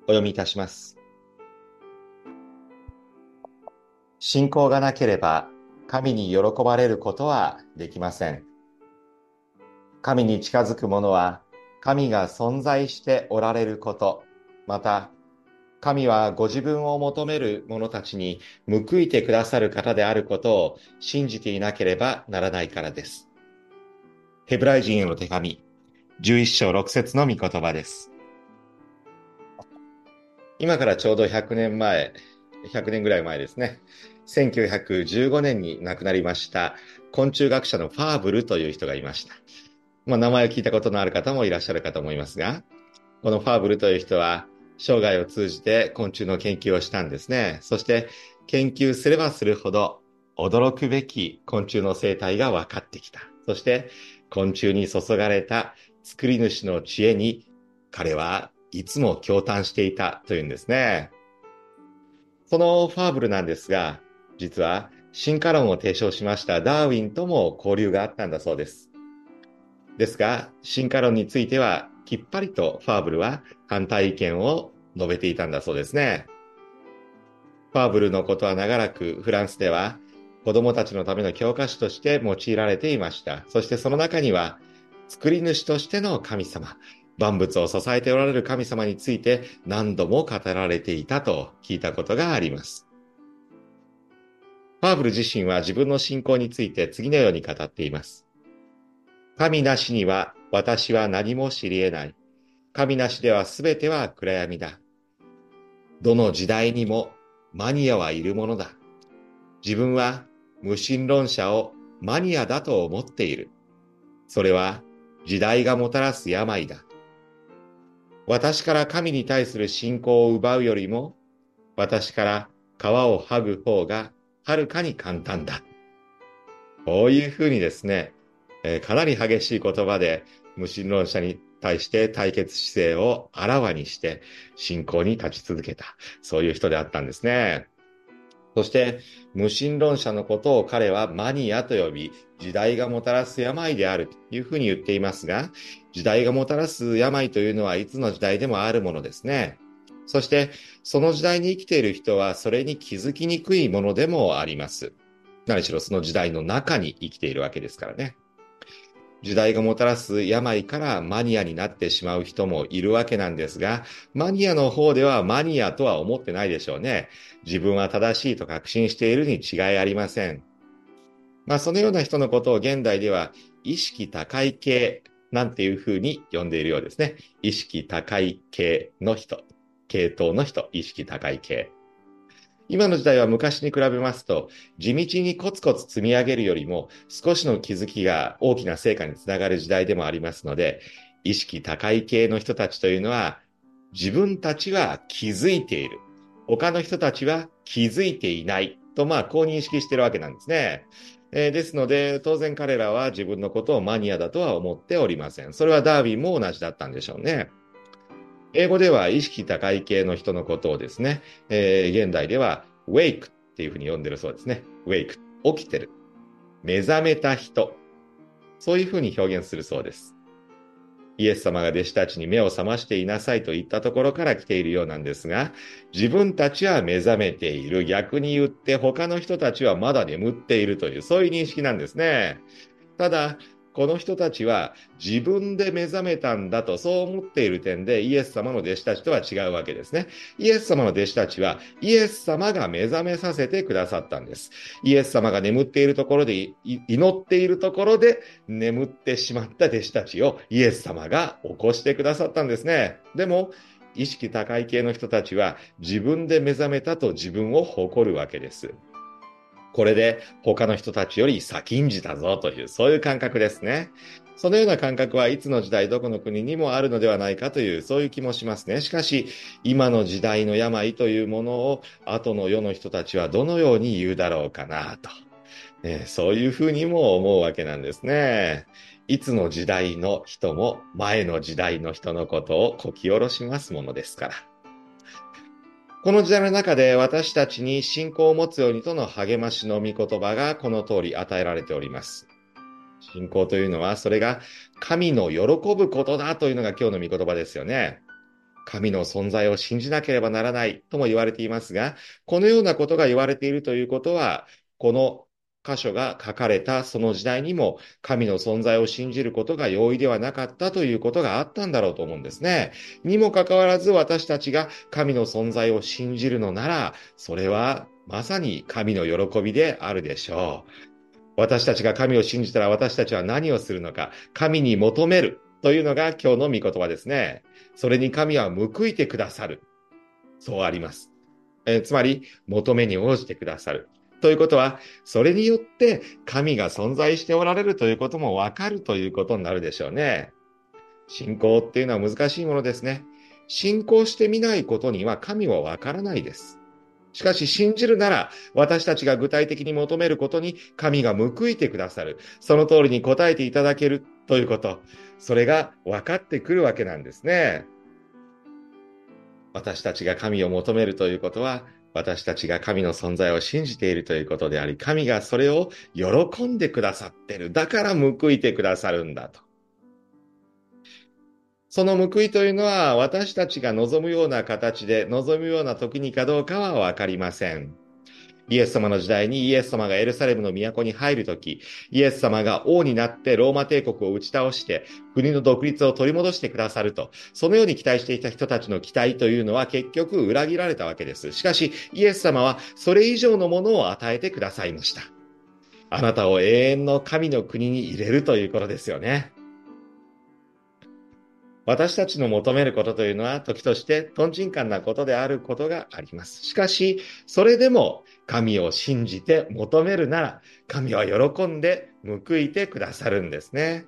お読みいたします。信仰がなければ神に喜ばれることはできません。神に近づく者は神が存在しておられること、また神はご自分を求める者たちに報いてくださる方であることを信じていなければならないからです。ヘブライ人への手紙、11章6節の御言葉です。今からちょうど100年前、100年ぐらい前ですね。1915年に亡くなりました昆虫学者のファーブルという人がいました。名前を聞いたことのある方もいらっしゃるかと思いますが、このファーブルという人は生涯を通じて昆虫の研究をしたんですね。そして研究すればするほど驚くべき昆虫の生態が分かってきた。そして昆虫に注がれた作り主の知恵に彼はいつも驚嘆していたというんですね。そのファーブルなんですが、実は進化論を提唱しましたダーウィンとも交流があったんだそうです。ですが、進化論についてはきっぱりとファーブルは反対意見を述べていたんだそうですね。ファーブルのことは長らくフランスでは子供たちのための教科書として用いられていました。そしてその中には作り主としての神様、万物を支えておられる神様について何度も語られていたと聞いたことがあります。ファーブル自身は自分の信仰について次のように語っています。神なしには私は何も知り得ない。神なしではすべては暗闇だ。どの時代にもマニアはいるものだ。自分は無神論者をマニアだと思っている。それは時代がもたらす病だ。私から神に対する信仰を奪うよりも、私から皮を剥ぐ方がはるかに簡単だ。こういうふうにですね、かなり激しい言葉で無神論者に対して対決姿勢をあらわにして信仰に立ち続けた。そういう人であったんですね。そして、無神論者のことを彼はマニアと呼び、時代がもたらす病であるというふうに言っていますが、時代がもたらす病というのはいつの時代でもあるものですね。そして、その時代に生きている人はそれに気づきにくいものでもあります。何しろその時代の中に生きているわけですからね。時代がもたらす病からマニアになってしまう人もいるわけなんですが、マニアの方ではマニアとは思ってないでしょうね。自分は正しいと確信しているに違いありません。そのような人のことを現代では意識高い系なんていうふうに呼んでいるようですね。意識高い系の人、系統の人、意識高い系。今の時代は昔に比べますと、地道にコツコツ積み上げるよりも、少しの気づきが大きな成果につながる時代でもありますので、意識高い系の人たちというのは、自分たちは気づいている。他の人たちは気づいていないと、こう認識しているわけなんですね。ですので、当然彼らは自分のことをマニアだとは思っておりません。それはダーウィンも同じだったんでしょうね。英語では意識高い系の人のことをですね、現代では wake っていうふうに呼んでるそうですね。wake 起きてる。目覚めた人。そういうふうに表現するそうです。イエス様が弟子たちに目を覚ましていなさいと言ったところから来ているようなんですが、自分たちは目覚めている。逆に言って他の人たちはまだ眠っているという、そういう認識なんですね。ただ、この人たちは自分で目覚めたんだとそう思っている点でイエス様の弟子たちとは違うわけですね。イエス様の弟子たちはイエス様が目覚めさせてくださったんです。イエス様が眠っているところで、祈っているところで眠ってしまった弟子たちをイエス様が起こしてくださったんですね。でも、意識高い系の人たちは自分で目覚めたと自分を誇るわけです。これで他の人たちより先んじたぞという、そういう感覚ですね。そのような感覚はいつの時代どこの国にもあるのではないかという、そういう気もしますね。しかし、今の時代の病というものを後の世の人たちはどのように言うだろうかなと。そういうふうにも思うわけなんですね。いつの時代の人も前の時代の人のことをこき下ろしますものですから。この時代の中で私たちに信仰を持つようにとの励ましの御言葉がこの通り与えられております。信仰というのはそれが神の喜ぶことだというのが今日の御言葉ですよね。 神の存在を信じなければならないとも言われていますが、このようなことが言われているということは、この箇所が書かれたその時代にも神の存在を信じることが容易ではなかったということがあったんだろうと思うんですね。にもかかわらず私たちが神の存在を信じるのなら、それはまさに神の喜びであるでしょう。私たちが神を信じたら私たちは何をするのか、神に求めるというのが今日の御言葉ですね。それに神は報いてくださる。そうあります。つまり、求めに応じてくださる。ということは、それによって神が存在しておられるということもわかるということになるでしょうね。信仰っていうのは難しいものですね。信仰してみないことには神はわからないです。しかし信じるなら、私たちが具体的に求めることに神が報いてくださる。その通りに答えていただけるということ。それが分かってくるわけなんですね。私たちが神を求めるということは、私たちが神の存在を信じているということであり、神がそれを喜んでくださっている。だから報いてくださるんだと。その報いというのは、私たちが望むような形で、望むような時にかどうかはわかりません。イエス様の時代にイエス様がエルサレムの都に入るとき、イエス様が王になってローマ帝国を打ち倒して国の独立を取り戻してくださると、そのように期待していた人たちの期待というのは結局裏切られたわけです。しかしイエス様はそれ以上のものを与えてくださいました。あなたを永遠の神の国に入れるということですよね。私たちの求めることというのは時としてトンチンカンなことであることがあります。しかし、それでも神を信じて求めるなら、神は喜んで報いてくださるんですね。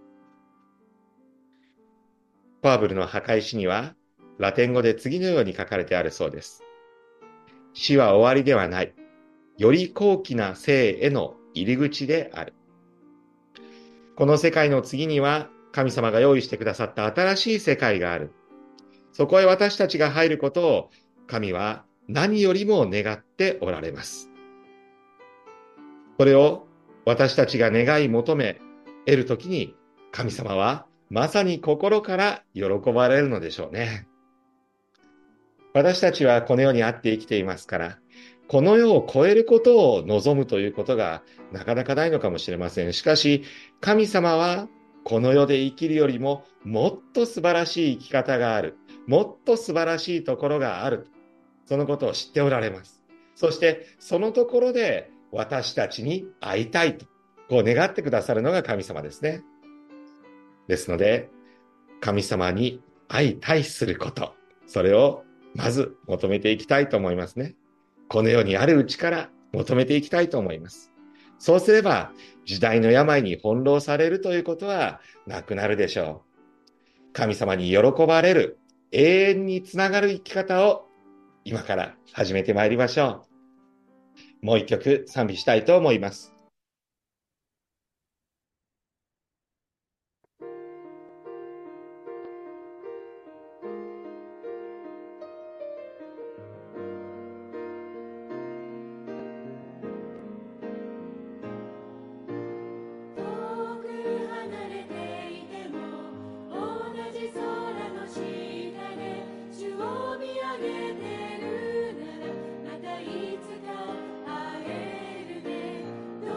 パーブルの墓石には、ラテン語で次のように書かれてあるそうです。死は終わりではない。より高貴な生への入り口である。この世界の次には、神様が用意してくださった新しい世界がある。そこへ私たちが入ることを神は何よりも願っておられます。それを私たちが願い求め得るときに神様はまさに心から喜ばれるのでしょうね。私たちはこの世にあって生きていますから、この世を超えることを望むということがなかなかないのかもしれません。しかし、神様はこの世で生きるよりももっと素晴らしい生き方がある。もっと素晴らしいところがある。そのことを知っておられます。そして、そのところで私たちに会いたいと、こう願ってくださるのが神様ですね。ですので、神様に相対すること、それをまず求めていきたいと思いますね。この世にあるうちから求めていきたいと思います。そうすれば、時代の病に翻弄されるということはなくなるでしょう。神様に喜ばれる、永遠につながる生き方を今から始めてまいりましょう。もう一曲賛美したいと思います。 またいつか会えるね。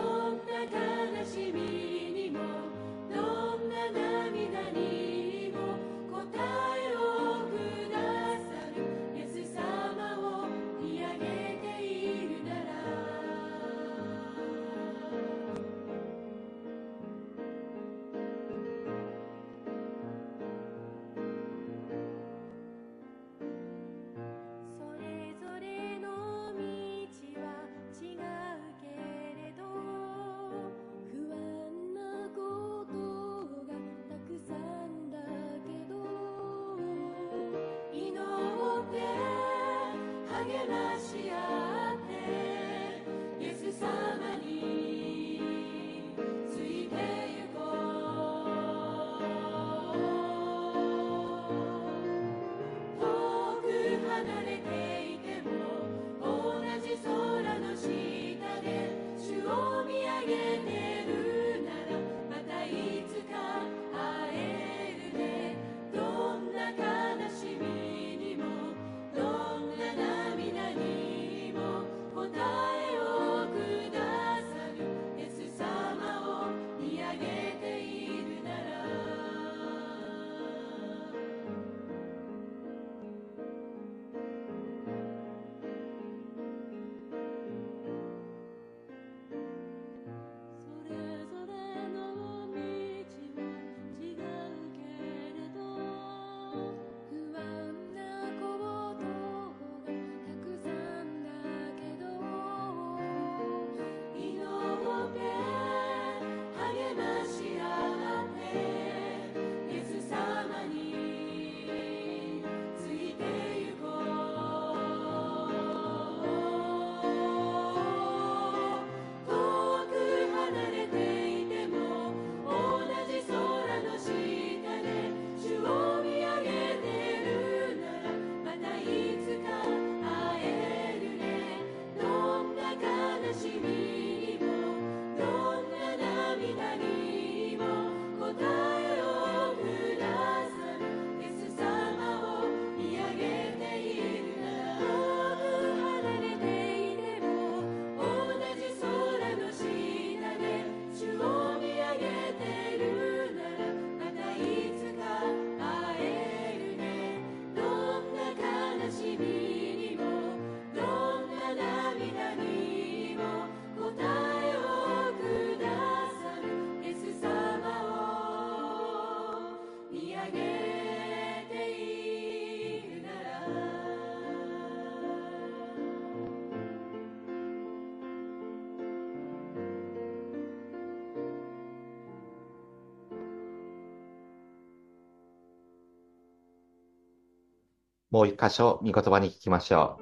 もう一箇所、御言葉に聞きましょう。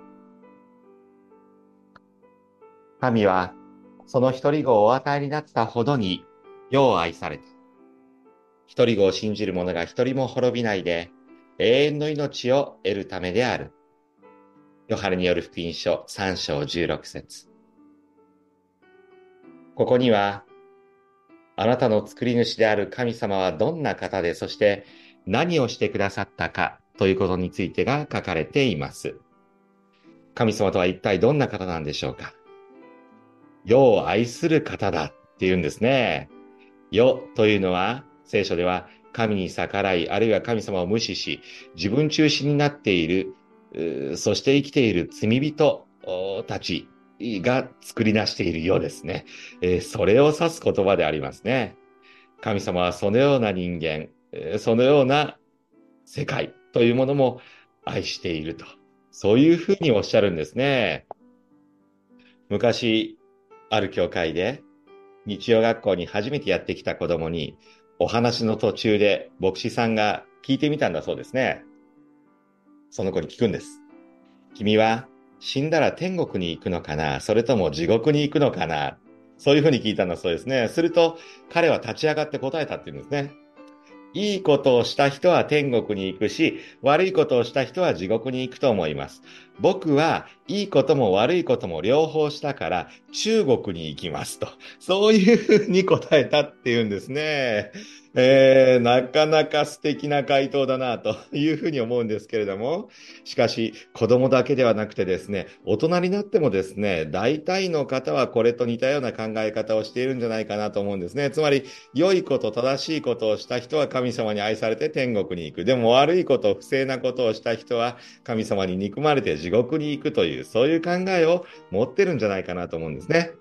神は、その一人子をお与えになったほどに、世を愛された。一人子を信じる者が一人も滅びないで、永遠の命を得るためである。ヨハネによる福音書3章16節。ここには、あなたの作り主である神様はどんな方で、そして何をしてくださったかということについてが書かれています。神様とは一体どんな方なんでしょうか。世を愛する方だっていうんですね。世というのは聖書では神に逆らい、あるいは神様を無視し、自分中心になっている、そして生きている罪人たちが作り出している世ですね。それを指す言葉でありますね。神様はそのような人間、そのような世界というものも愛していると。そういうふうにおっしゃるんですね。昔、ある教会で日曜学校に初めてやってきた子供にお話の途中で牧師さんが聞いてみたんだそうですね。その子に聞くんです。君は死んだら天国に行くのかな、それとも地獄に行くのかな。そういうふうに聞いたんだそうですね。すると彼は立ち上がって答えたっていうんですね。いいことをした人は天国に行くし、悪いことをした人は地獄に行くと思います。僕はいいことも悪いことも両方したから中国に行きますと。そういうふうに答えたっていうんですね。なかなか素敵な回答だなというふうに思うんですけれども、しかし子供だけではなくてですね、大人になってもですね、大体の方はこれと似たような考え方をしているんじゃないかなと思うんですね。つまり、良いこと、正しいことをした人は神様に愛されて天国に行く。でも悪いこと、不正なことをした人は神様に憎まれて地獄に行くという、そういう考えを持ってるんじゃないかなと思うんですね。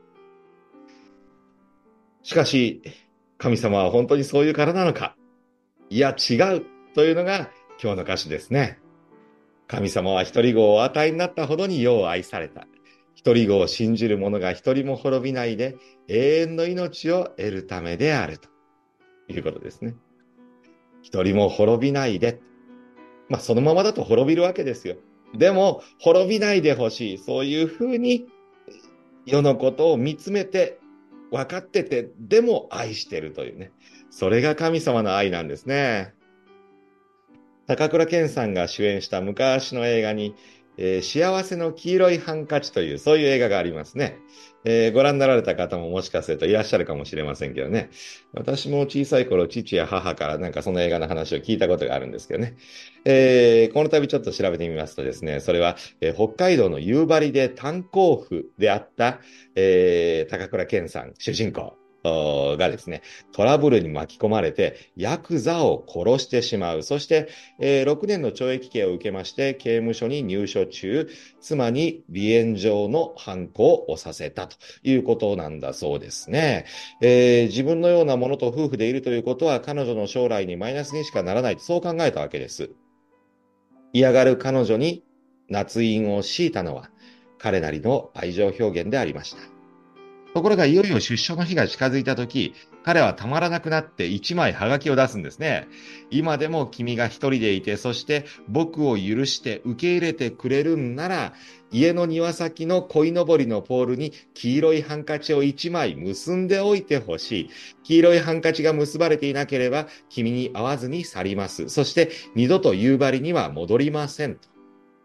しかし、神様は本当にそういう方なのか、いや違うというのが今日の歌詞ですね。神様は一人子をお与えになったほどに世を愛された。一人子を信じる者が一人も滅びないで永遠の命を得るためであるということですね。一人も滅びないで。そのままだと滅びるわけですよ。でも、滅びないでほしい。そういうふうに世のことを見つめて、分かってて、でも愛してるというね。それが神様の愛なんですね。高倉健さんが主演した昔の映画に、幸せの黄色いハンカチという、そういう映画がありますね。ご覧になられた方ももしかするといらっしゃるかもしれませんけどね。私も小さい頃、父や母からなんかその映画の話を聞いたことがあるんですけどね。この度ちょっと調べてみますとですね、それは、北海道の夕張で炭鉱夫であった、高倉健さん、主人公。がですね、トラブルに巻き込まれて、ヤクザを殺してしまう。そして、6年の懲役刑を受けまして、刑務所に入所中、妻に離縁状の犯行を押させたということなんだそうですね。自分のようなものと夫婦でいるということは、彼女の将来にマイナスにしかならないと、そう考えたわけです。嫌がる彼女に捺印を強いたのは、彼なりの愛情表現でありました。ところがいよいよ出所の日が近づいたとき、彼はたまらなくなって一枚ハガキを出すんですね。今でも君が一人でいて、そして僕を許して受け入れてくれるんなら、家の庭先の鯉のぼりのポールに黄色いハンカチを一枚結んでおいてほしい。黄色いハンカチが結ばれていなければ君に会わずに去ります。そして二度と夕張には戻りませんと。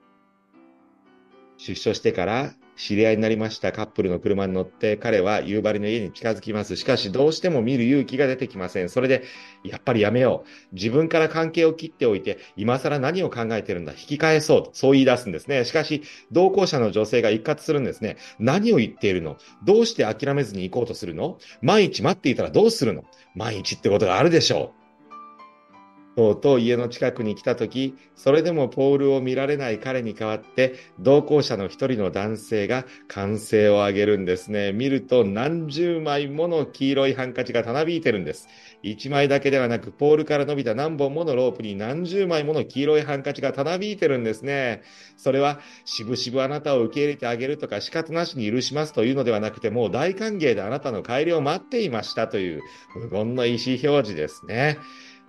出所してから知り合いになりましたカップルの車に乗って彼は夕張の家に近づきます。しかしどうしても見る勇気が出てきません。それでやっぱりやめよう。自分から関係を切っておいて今更何を考えてるんだ。引き返そうと。そう言い出すんですね。しかし同行者の女性が一喝するんですね。何を言っているの？どうして諦めずに行こうとするの？万一待っていたらどうするの？万一ってことがあるでしょう。とうとう家の近くに来たとき、それでもポールを見られない彼に代わって、同行者の一人の男性が歓声を上げるんですね。見ると何十枚もの黄色いハンカチがたなびいてるんです。一枚だけではなく、ポールから伸びた何本ものロープに何十枚もの黄色いハンカチがたなびいてるんですね。それは、しぶしぶあなたを受け入れてあげるとか、仕方なしに許しますというのではなくて、もう大歓迎であなたの帰りを待っていましたという無言の意思表示ですね。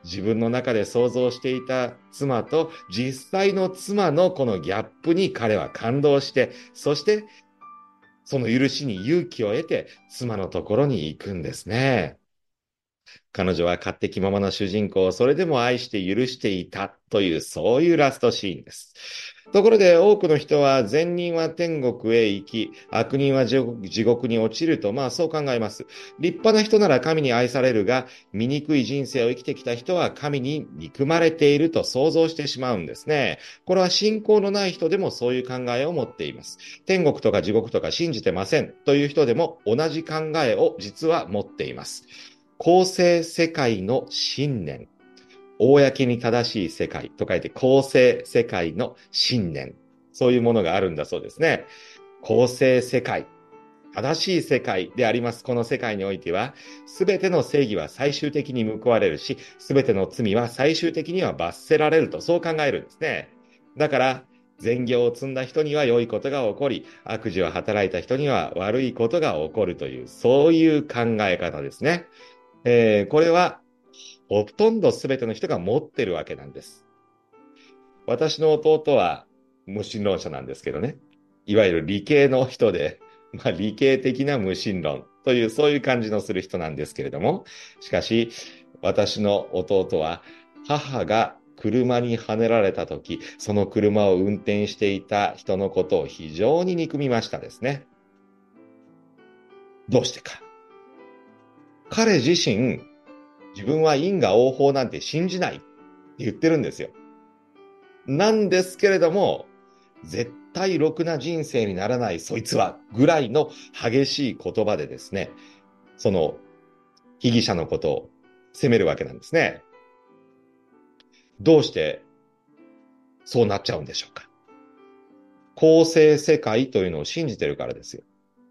自分の中で想像していた妻と実際の妻のこのギャップに彼は感動して、そしてその許しに勇気を得て妻のところに行くんですね。彼女は勝手気ままな主人公をそれでも愛して許していたという、そういうラストシーンです。ところで多くの人は善人は天国へ行き、悪人は地獄に落ちると、そう考えます。立派な人なら神に愛されるが、醜い人生を生きてきた人は神に憎まれていると想像してしまうんですね。これは信仰のない人でもそういう考えを持っています。天国とか地獄とか信じてませんという人でも同じ考えを実は持っています。公正世界の信念。公に正しい世界と書いて公正世界の信念。そういうものがあるんだそうですね。公正世界。正しい世界であります。この世界においては、すべての正義は最終的に報われるし、すべての罪は最終的には罰せられると、そう考えるんですね。だから、善行を積んだ人には良いことが起こり、悪事を働いた人には悪いことが起こるという、そういう考え方ですね。これはほとんど全ての人が持ってるわけなんです。私の弟は無神論者なんですけどね。いわゆる理系の人で、理系的な無神論という、そういう感じのする人なんですけれども、しかし、私の弟は母が車にはねられた時、その車を運転していた人のことを非常に憎みましたですね。どうしてか。彼自身、自分は因果応報なんて信じないって言ってるんですよ。なんですけれども、絶対ろくな人生にならないそいつはぐらいの激しい言葉でですね、その被疑者のことを責めるわけなんですね。どうしてそうなっちゃうんでしょうか。公正世界というのを信じてるからですよ。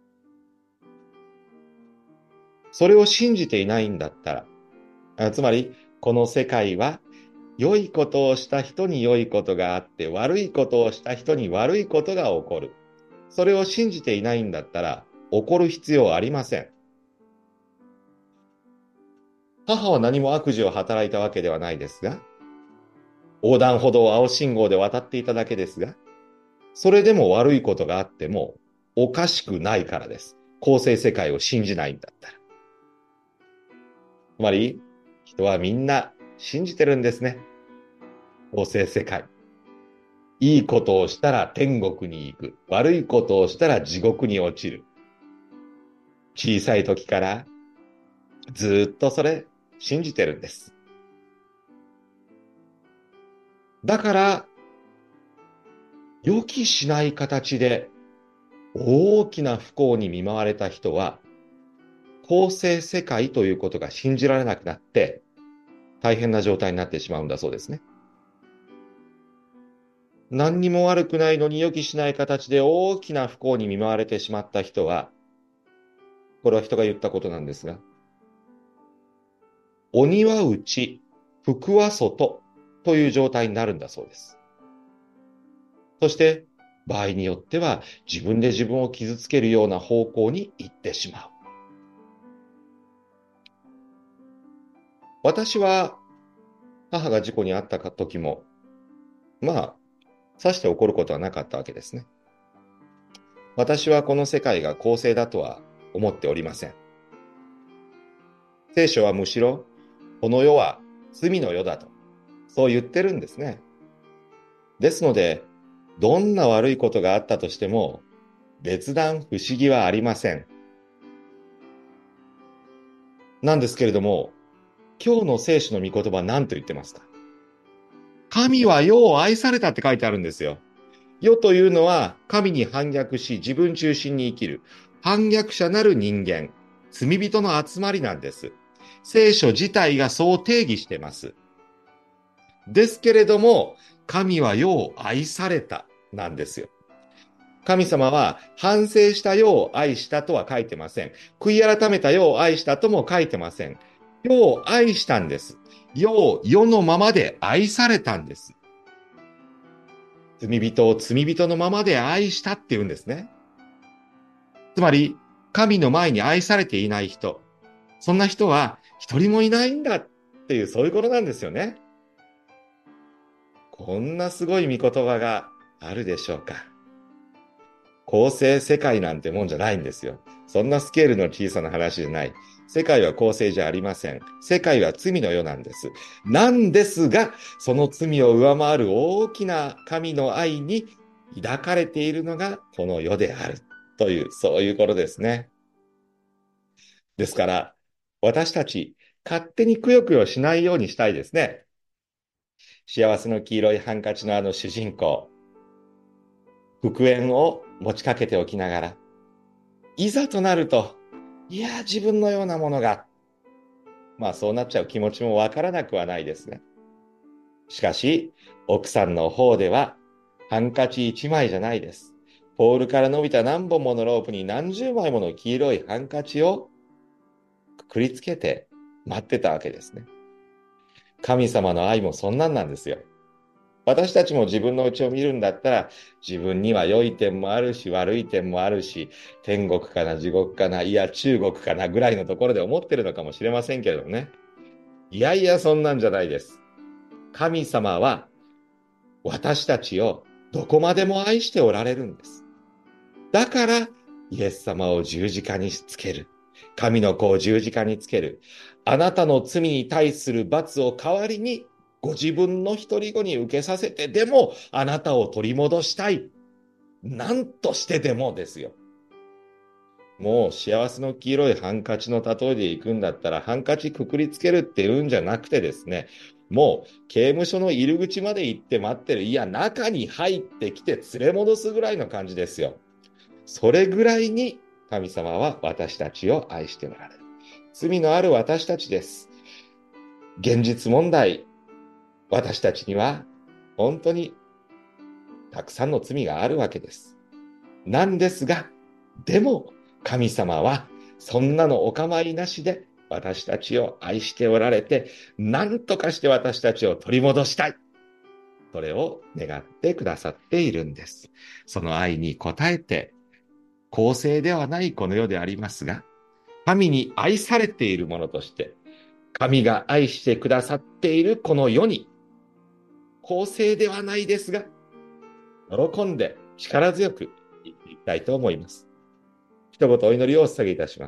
それを信じていないんだったら、つまりこの世界は良いことをした人に良いことがあって、悪いことをした人に悪いことが起こる。それを信じていないんだったら、起こる必要はありません。母は何も悪事を働いたわけではないですが、横断歩道を青信号で渡っていただけですが、それでも悪いことがあってもおかしくないからです。公正世界を信じないんだったら。つまり、人はみんな信じてるんですね。公正世界。いいことをしたら天国に行く。悪いことをしたら地獄に落ちる。小さい時からずっとそれ信じてるんです。だから、予期しない形で大きな不幸に見舞われた人は、公正世界ということが信じられなくなって、大変な状態になってしまうんだそうですね。何にも悪くないのに予期しない形で大きな不幸に見舞われてしまった人は、これは人が言ったことなんですが、鬼は内、福は外という状態になるんだそうです。そして、場合によっては自分で自分を傷つけるような方向に行ってしまう。私は母が事故に遭った時も、さして起こることはなかったわけですね。私はこの世界が公正だとは思っておりません。聖書はむしろ、この世は罪の世だと、そう言ってるんですね。ですので、どんな悪いことがあったとしても、別段不思議はありません。なんですけれども、今日の聖書の御言葉は何と言ってますか？神は世を愛されたって書いてあるんですよ。世というのは神に反逆し自分中心に生きる反逆者なる人間、罪人の集まりなんです。聖書自体がそう定義してます。ですけれども、神は世を愛されたなんですよ。神様は反省した世を愛したとは書いてません。悔い改めた世を愛したとも書いてません。世を愛したんです。世を世のままで愛されたんです。罪人を罪人のままで愛したっていうんですね。つまり、神の前に愛されていない人、そんな人は一人もいないんだ。 っていう、そういうことなんですよね。こんなすごい御言葉があるでしょうか。公正世界なんてもんじゃないんですよ。そんなスケールの小さな話じゃない。世界は公正じゃありません。世界は罪の世なんです。なんですが、その罪を上回る大きな神の愛に抱かれているのがこの世であるという、そういうことですね。ですから、私たち、勝手にくよくよしないようにしたいですね。幸せの黄色いハンカチのあの主人公、復縁を持ちかけておきながら、いざとなると、いや、自分のようなものが、まあそうなっちゃう気持ちもわからなくはないですが。しかし、奥さんの方では、ハンカチ一枚じゃないです。ポールから伸びた何本ものロープに何十枚もの黄色いハンカチをくくりつけて待ってたわけですね。神様の愛もそんなんなんですよ。私たちも自分の内を見るんだったら、自分には良い点もあるし、悪い点もあるし、天国かな、地獄かな、いや、中国かなぐらいのところで思ってるのかもしれませんけれどもね。いやいや、そんなんじゃないです。神様は、私たちをどこまでも愛しておられるんです。だから、イエス様を十字架につける。神の子を十字架につける。あなたの罪に対する罰を代わりに、ご自分の一人子に受けさせてでも、あなたを取り戻したい。何としてでもですよ。もう幸せの黄色いハンカチの例えで行くんだったら、ハンカチくくりつけるって言うんじゃなくてですね、もう刑務所の入り口まで行って待ってる。いや、中に入ってきて連れ戻すぐらいの感じですよ。それぐらいに神様は私たちを愛しておられる。罪のある私たちです。現実問題、私たちには本当にたくさんの罪があるわけです。なんですが、でも神様はそんなのお構いなしで私たちを愛しておられて、何とかして私たちを取り戻したい。それを願ってくださっているんです。その愛に応えて、公正ではないこの世でありますが、神に愛されているものとして、神が愛してくださっているこの世に、公正ではないですが、喜んで力強く生きていきたいと思います。一言お祈りをお捧げいたします。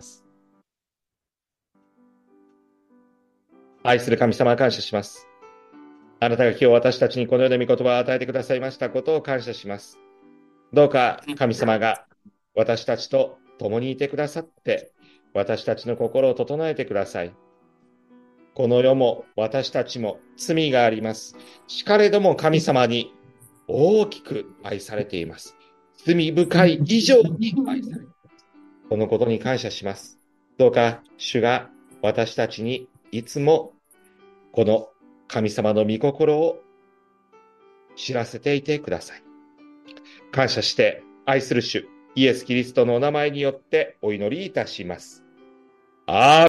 愛する神様、感謝します。あなたが今日私たちにこのような御言葉を与えてくださいましたことを感謝します。どうか神様が私たちと共にいてくださって、私たちの心を整えてください。この世も私たちも罪があります。しかれども神様に大きく愛されています。罪深い以上に愛されています。このことに感謝します。どうか主が私たちにいつもこの神様の御心を知らせていてください。感謝して愛する主イエス・キリストのお名前によってお祈りいたします。アーメン。